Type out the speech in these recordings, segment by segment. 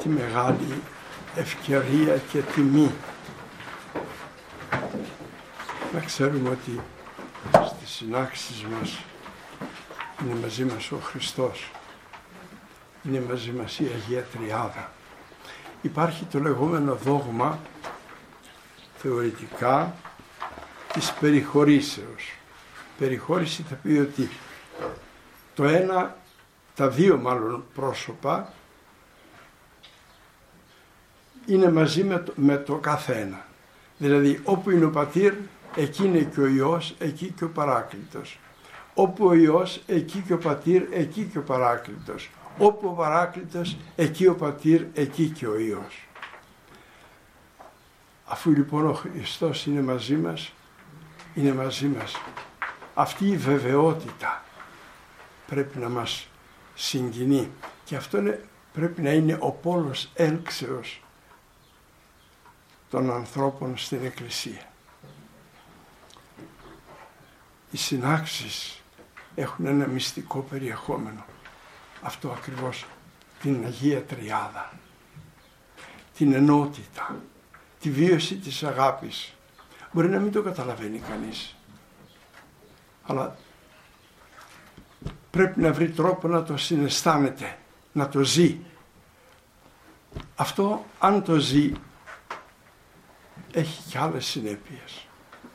τη μεγάλη ευκαιρία και τιμή να ξέρουμε ότι στις συνάξεις μας είναι μαζί μας ο Χριστός, είναι μαζί μας η Αγία Τριάδα. Υπάρχει το λεγόμενο δόγμα θεωρητικά της περιχωρήσεως. Περιχώρηση θα πει ότι το ένα, τα δύο μάλλον πρόσωπα είναι μαζί με το καθένα. Δηλαδή όπου είναι ο Πατήρ, εκεί είναι και ο Υιός, εκεί και ο Παράκλητος. Όπου ο Υιός, εκεί και ο Πατήρ, εκεί και ο Παράκλητος. Όπου ο Παράκλητος, εκεί ο Πατήρ, εκεί και ο Υιός. Αφού λοιπόν ο Χριστός είναι μαζί μας, είναι μαζί μας. Αυτή η βεβαιότητα πρέπει να μας συγκινεί και αυτό πρέπει να είναι ο πόλος έλξεως των ανθρώπων στην Εκκλησία. Οι συνάξεις έχουν ένα μυστικό περιεχόμενο. Αυτό ακριβώς, την Αγία Τριάδα, την ενότητα, τη βίωση της αγάπης. Μπορεί να μην το καταλαβαίνει κανείς, αλλά πρέπει να βρει τρόπο να το συναισθάνεται, να το ζει. Αυτό, αν το ζει, έχει και άλλες συνέπειες.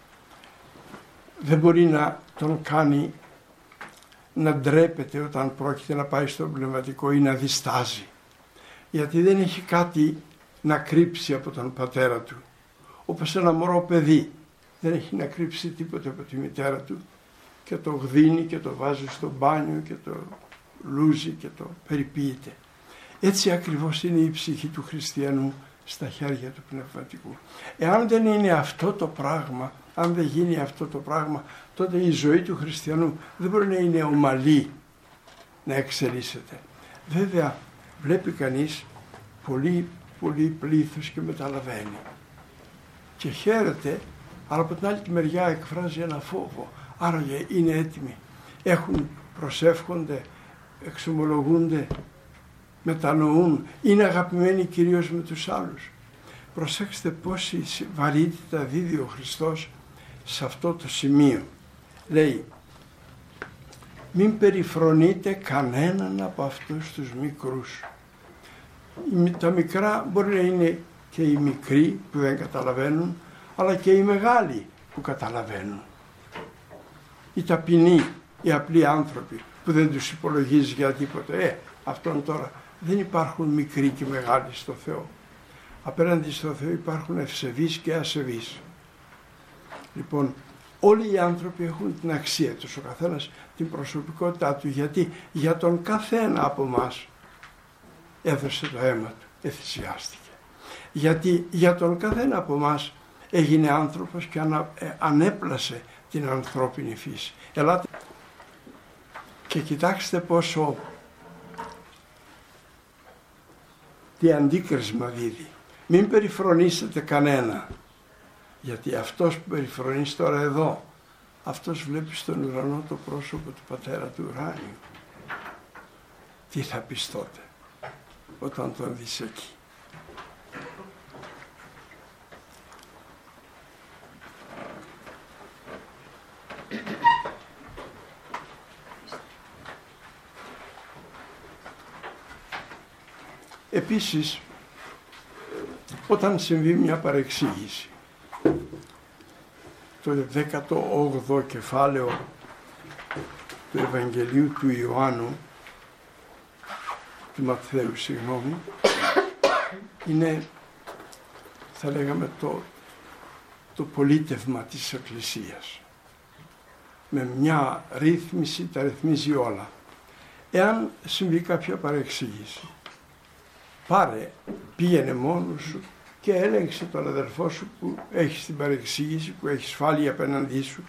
Δεν μπορεί να τον κάνει να ντρέπεται όταν πρόκειται να πάει στο πνευματικό ή να διστάζει, γιατί δεν έχει κάτι να κρύψει από τον πατέρα του. Όπως ένα μωρό παιδί δεν έχει να κρύψει τίποτε από τη μητέρα του και το γδίνει και το βάζει στο μπάνιο και το λούζει και το περιποιείται. Έτσι ακριβώς είναι η ψυχή του χριστιανού στα χέρια του πνευματικού. Εάν δεν είναι αυτό το πράγμα, αν δεν γίνει αυτό το πράγμα, τότε η ζωή του χριστιανού δεν μπορεί να είναι ομαλή, να εξελίσσεται. Βέβαια βλέπει κανείς πολύ πλήθος και μεταλαβαίνει και χαίρεται, αλλά από την άλλη μεριά εκφράζει ένα φόβο. Άραγε είναι έτοιμοι, προσεύχονται, εξομολογούνται, μετανοούν, είναι αγαπημένοι κυρίως με τους άλλους. Προσέξτε πόση βαρύτητα δίδει ο Χριστός σε αυτό το σημείο. Λέει, μην περιφρονείτε κανέναν από αυτούς τους μικρούς. Τα μικρά μπορεί να είναι και οι μικροί που δεν καταλαβαίνουν, αλλά και οι μεγάλοι που καταλαβαίνουν. Οι ταπεινοί, οι απλοί άνθρωποι που δεν τους υπολογίζει για τίποτε. Αυτόν τώρα δεν υπάρχουν μικροί και μεγάλοι στο Θεό. Απέναντι στο Θεό υπάρχουν ευσεβείς και ασεβείς. Λοιπόν, όλοι οι άνθρωποι έχουν την αξία τους, ο καθένας την προσωπικότητά του, γιατί για τον καθένα από εμάς έδωσε το αίμα του, εθυσιάστηκε. Γιατί για τον καθένα από εμάς έγινε άνθρωπος και ανέπλασε την ανθρώπινη φύση. Ελάτε και κοιτάξτε πόσο τι αντίκρισμα δίδει. Μην περιφρονήσετε κανένα, γιατί αυτός που περιφρονείς τώρα εδώ, αυτός βλέπει στον ουρανό το πρόσωπο του Πατέρα του ουράνιου. Τι θα πεις τότε όταν τον δεις εκεί? Επίσης, όταν συμβεί μια παρεξήγηση, το 18ο κεφάλαιο του Ευαγγελίου του Ιωάννου, του Ματθαίου, είναι, θα λέγαμε, το πολίτευμα της Εκκλησίας. Με μια ρύθμιση τα ρυθμίζει όλα. Εάν συμβεί κάποια παρεξήγηση, πήγαινε μόνος σου και έλεγξε τον αδελφό σου που έχει την παρεξήγηση, που έχει σφάλει απέναντί σου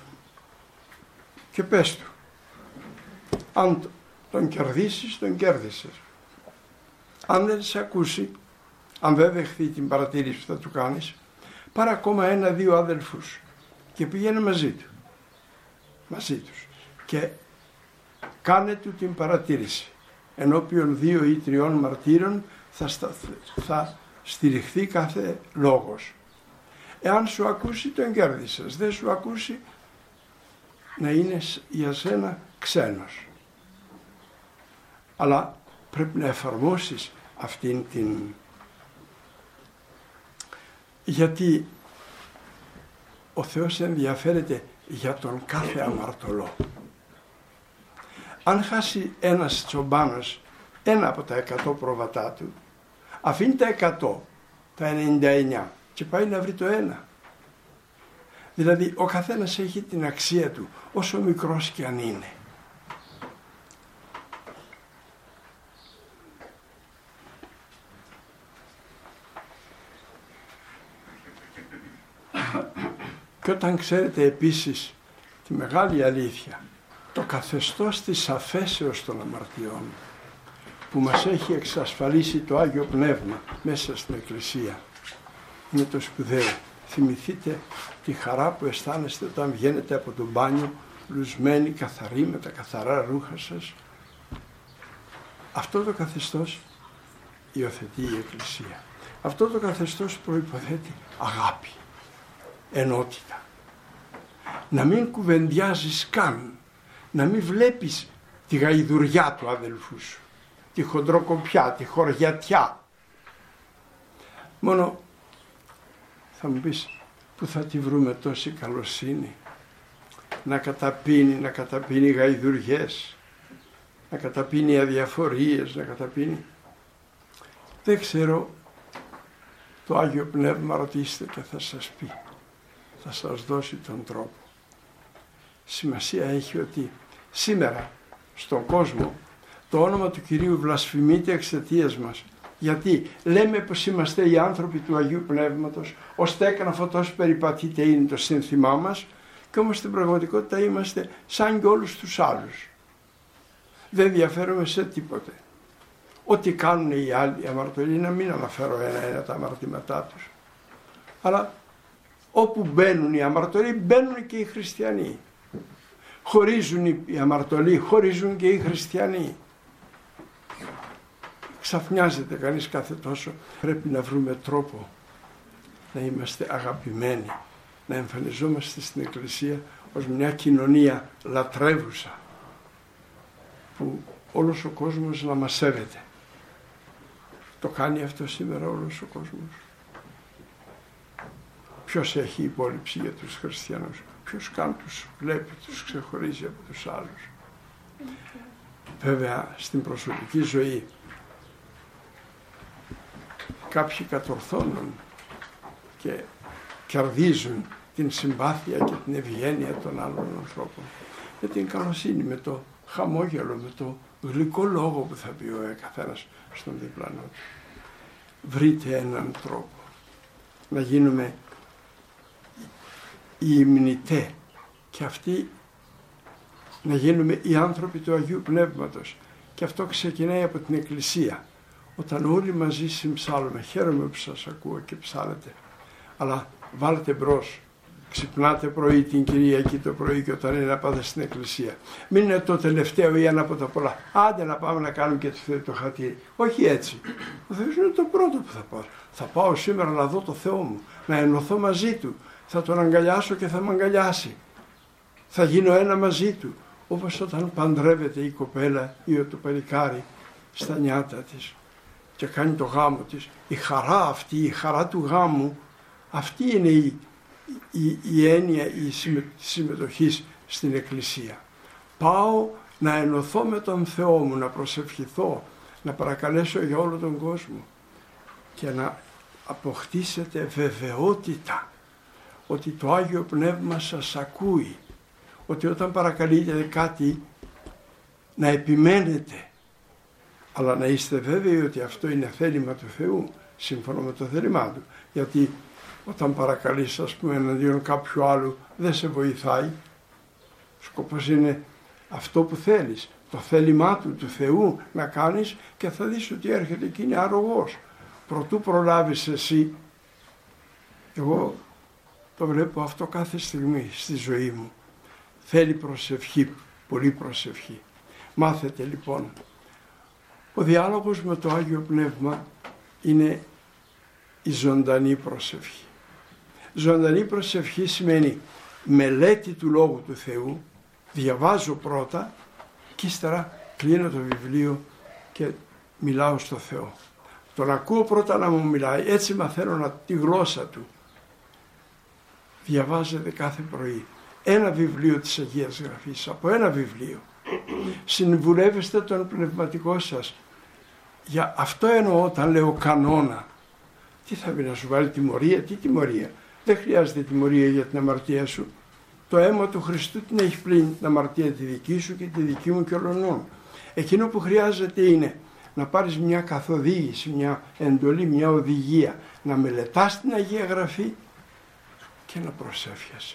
και πες του. Αν τον κερδίσεις, τον κέρδισες. Αν δεν σε ακούσει, αν δεν δεχθεί την παρατήρηση που θα του κάνεις, πάρε ακόμα 1-2 αδελφούς και πήγαινε μαζί τους και κάνε του την παρατήρηση ενώπιον 2 ή 3 μαρτύρων θα στηριχθεί κάθε λόγος. Εάν σου ακούσει, τον κέρδισες. Δεν σου ακούσει, να είναι για σένα ξένος. Αλλά πρέπει να εφαρμόσεις αυτήν την... Γιατί ο Θεός ενδιαφέρεται για τον κάθε αμαρτωλό. Αν χάσει ένας τσομπάνος ένα από τα 100 πρόβατά του, αφήνει τα 100, τα 99 και πάει να βρει το ένα. Δηλαδή ο καθένας έχει την αξία του, όσο μικρός και αν είναι. Και όταν ξέρετε επίσης τη μεγάλη αλήθεια, το καθεστώς της αφέσεως των αμαρτιών που μας έχει εξασφαλίσει το Άγιο Πνεύμα μέσα στην Εκκλησία, είναι το σπουδαίο. Θυμηθείτε τη χαρά που αισθάνεστε όταν βγαίνετε από το μπάνιο λουσμένοι, καθαροί, με τα καθαρά ρούχα σας. Αυτό το καθεστώς υιοθετεί η Εκκλησία. Αυτό το καθεστώς προϋποθέτει αγάπη, ενότητα. Να μην κουβεντιάζεις καν, να μην βλέπεις τη γαϊδουριά του αδελφού σου, τη χοντροκοπιά, τη χωριατιά. Μόνο θα μου πεις, που θα τη βρούμε τόση καλοσύνη, να καταπίνει γαϊδουριές, να καταπίνει αδιαφορίες, να καταπίνει... Δεν ξέρω, το Άγιο Πνεύμα ρωτήστε και θα σας πει, θα σας δώσει τον τρόπο. Σημασία έχει ότι σήμερα στον κόσμο το όνομα του Κυρίου βλασφημείται εξαιτίας μας. Γιατί λέμε πως είμαστε οι άνθρωποι του Αγίου Πνεύματος, ως τέκνα φωτός περιπατείτε είναι το σύνθημά μας, και όμως στην πραγματικότητα είμαστε σαν και όλους τους άλλους. Δεν διαφέρουμε σε τίποτε. Ό,τι κάνουν οι άλλοι αμαρτωλοί, να μην αναφέρω ένα-ένα τα αμαρτήματά τους, αλλά όπου μπαίνουν οι αμαρτωλοί, μπαίνουν και οι χριστιανοί. Χωρίζουν οι αμαρτωλοί, χωρίζουν και οι χριστιανοί. Ξαφνιάζεται κανείς κάθε τόσο. Πρέπει να βρούμε τρόπο να είμαστε αγαπημένοι, να εμφανιζόμαστε στην Εκκλησία ως μια κοινωνία λατρεύουσα, που όλος ο κόσμος να μας σέβεται. Το κάνει αυτό σήμερα όλος ο κόσμος. Ποιος έχει υπόλοιψη για τους χριστιανούς? Ποιος καν τους βλέπει, τους ξεχωρίζει από τους άλλους? Βέβαια στην προσωπική ζωή κάποιοι κατορθώνουν και κερδίζουν την συμπάθεια και την ευγένεια των άλλων ανθρώπων με την καλοσύνη, με το χαμόγελο, με το γλυκό λόγο που θα πει ο καθένας στον διπλανό του. Βρείτε έναν τρόπο να γίνουμε οι υμνητέ και αυτοί να γίνουμε οι άνθρωποι του Αγίου Πνεύματος, και αυτό ξεκινάει από την Εκκλησία. Όταν όλοι μαζί συμψάλλουμε, χαίρομαι που σας ακούω και ψάλλετε, αλλά βάλτε μπρος, ξυπνάτε πρωί την Κυριακή το πρωί και όταν είναι να πάτε στην Εκκλησία. Μην είναι το τελευταίο ή ένα από τα πολλά. Άντε να πάμε να κάνουμε και το χατήρι. Όχι έτσι. Ο Θεός είναι το πρώτο που θα πάω. Θα πάω σήμερα να δω το Θεό μου, να ενωθώ μαζί Του. Θα Τον αγκαλιάσω και θα με αγκαλιάσει. Θα γίνω ένα μαζί Του. Όπως όταν παντρεύεται η κοπέλα ή το παλικάρι στα νιάτα της και κάνει το γάμο της. Η χαρά αυτή, η χαρά του γάμου, αυτή είναι η έννοια της συμμετοχής στην Εκκλησία. Πάω να ενωθώ με τον Θεό μου, να προσευχηθώ, να παρακαλέσω για όλο τον κόσμο και να αποκτήσετε βεβαιότητα ότι το Άγιο Πνεύμα σας ακούει, ότι όταν παρακαλείτε κάτι να επιμένετε, αλλά να είστε βέβαιοι ότι αυτό είναι θέλημα του Θεού, σύμφωνα με το θέλημά Του. Γιατί όταν παρακαλείς, ας πούμε, εναντίον κάποιου άλλου, δεν σε βοηθάει. Σκοπός είναι αυτό που θέλεις, το θέλημά του Θεού να κάνεις, και θα δεις ότι έρχεται και είναι αρρωγός. Προτού προλάβεις εσύ, εγώ το βλέπω αυτό κάθε στιγμή στη ζωή μου. Θέλει προσευχή, πολύ προσευχή. Μάθετε λοιπόν. Ο διάλογος με το Άγιο Πνεύμα είναι η ζωντανή προσευχή. Ζωντανή προσευχή σημαίνει μελέτη του Λόγου του Θεού, διαβάζω πρώτα και ύστερα κλείνω το βιβλίο και μιλάω στο Θεό. Τον ακούω πρώτα να μου μιλάει, έτσι μαθαίνω τη γλώσσα του. Διαβάζετε κάθε πρωί ένα βιβλίο της Αγίας Γραφής, από ένα βιβλίο. Συμβουλεύεστε τον πνευματικό σας. Για αυτό εννοώ όταν λέω κανόνα. Τι θα πει να σου βάλει τιμωρία, τι τιμωρία. Δεν χρειάζεται τιμωρία για την αμαρτία σου. Το αίμα του Χριστού την έχει πλύνει την αμαρτία τη δική σου και τη δική μου και όλων. Εκείνο που χρειάζεται είναι να πάρεις μια καθοδήγηση, μια εντολή, μια οδηγία, να μελετάς την Αγία Γραφή και να προσεύχεσαι.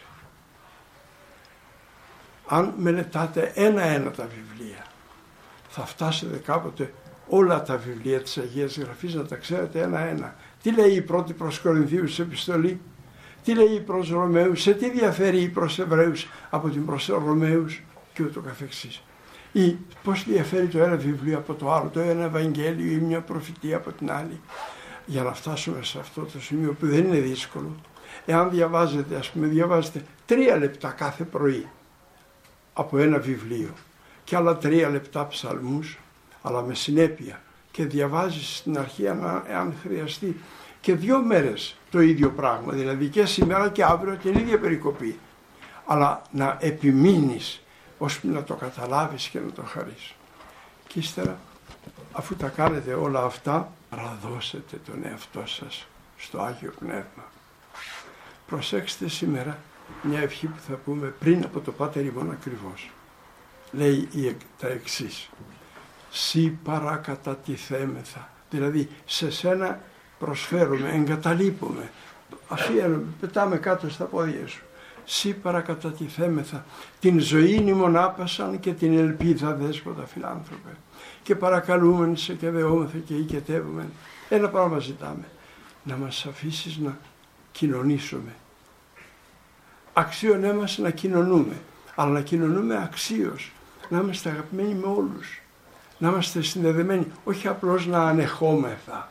Αν μελετάτε ένα-ένα τα βιβλία, θα φτάσετε κάποτε όλα τα βιβλία της Αγίας Γραφής να τα ξέρετε ένα-ένα. Τι λέει η πρώτη προς Κορινθίους επιστολή, τι λέει η προς Ρωμαίους, σε τι διαφέρει η προς Εβραίους από την προς Ρωμαίους και ούτω καθεξής. Ή πώς διαφέρει το ένα βιβλίο από το άλλο, το ένα Ευαγγέλιο ή μια προφητεία από την άλλη. Για να φτάσουμε σε αυτό το σημείο που δεν είναι δύσκολο, εάν διαβάζετε, ας πούμε, διαβάζετε 3 λεπτά κάθε πρωί από ένα βιβλίο και άλλα 3 λεπτά ψαλμούς, αλλά με συνέπεια, και διαβάζεις στην αρχή αν χρειαστεί και 2 μέρες το ίδιο πράγμα, δηλαδή και σήμερα και αύριο την ίδια περικοπή, αλλά να επιμείνεις ώσπου να το καταλάβεις και να το χαρείς. Και ύστερα, αφού τα κάνετε όλα αυτά, παραδώσετε τον εαυτό σας στο Άγιο Πνεύμα. Προσέξτε σήμερα μια ευχή που θα πούμε πριν από το Πάτερ ημών ακριβώς. Λέει τα εξής: «Σύ παρακατατιθέμεθα», δηλαδή σε σένα προσφέρομαι, εγκαταλείπομαι, αφήνω, πετάμε κάτω στα πόδια σου. «Σύ παρακατατιθέμεθα, την ζωήν ημών άπασαν και την ελπίδα δέσποτα φιλάνθρωπε, και παρακαλούμεν σε και δεόμεθα και οικετεύομεν». Ένα πράγμα ζητάμε, να μας αφήσεις να κοινωνήσουμε. Αξίωνέ μας να κοινωνούμε, αλλά να κοινωνούμε αξίως, να είμαστε αγαπημένοι με όλους, να είμαστε συνδεδεμένοι, όχι απλώς να ανεχόμεθα.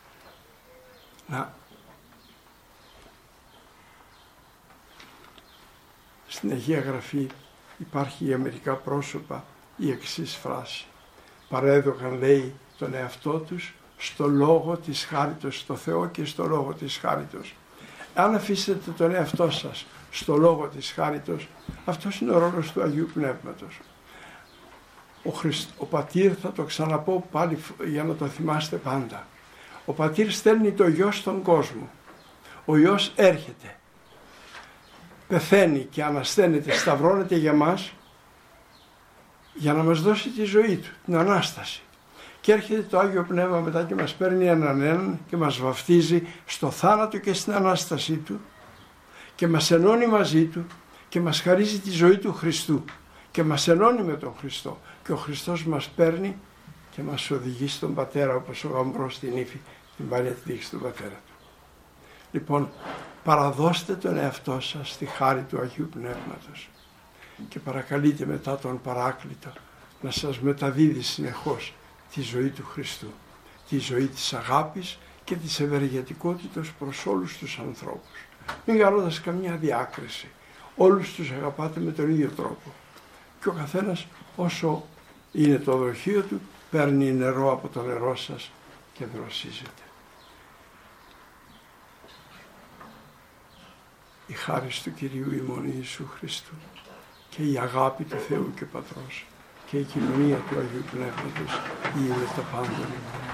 Στην Αγία Γραφή υπάρχει για μερικά πρόσωπα η εξής φράση: «Παρέδωκαν», λέει, τον εαυτό τους στο λόγο της χάριτος, στο Θεό και στο λόγο της χάριτος. Αν αφήσετε τον εαυτό σας στο λόγο της χάριτος, αυτός είναι ο ρόλος του Αγίου Πνεύματος. Ο Πατήρ, θα το ξαναπώ πάλι για να το θυμάστε πάντα, ο Πατήρ στέλνει το Υιό στον κόσμο. Ο Υιός έρχεται, πεθαίνει και ανασταίνεται, σταυρώνεται για μας, για να μας δώσει τη ζωή του, την Ανάσταση. Και έρχεται το Άγιο Πνεύμα μετά και μας παίρνει έναν έναν και μας βαφτίζει στο θάνατο και στην Ανάστασή του και μας ενώνει μαζί του και μας χαρίζει τη ζωή του Χριστού και μας ενώνει με τον Χριστό, και ο Χριστός μας παίρνει και μας οδηγεί στον Πατέρα, όπως ο γαμπρός στην ύφη την πάρει να τη δείξει στον Πατέρα του. Λοιπόν, παραδώστε τον εαυτό σας στη χάρη του Αγίου Πνεύματος και παρακαλείτε μετά τον Παράκλητο να σας μεταδίδει συνεχώς τη ζωή του Χριστού, τη ζωή της αγάπης και της ευεργετικότητας προς όλους τους ανθρώπους, μην κάνοντας καμιά διάκριση. Όλους τους αγαπάτε με τον ίδιο τρόπο και ο καθένας όσο είναι το δοχείο του παίρνει νερό από το νερό σας και δροσίζεται. Η χάρις του Κυρίου ημών Ιησού Χριστού και η αγάπη του Θεού και Πατρός και η κοινωνία του Αγίου Πνεύματος είναι τα πάντα.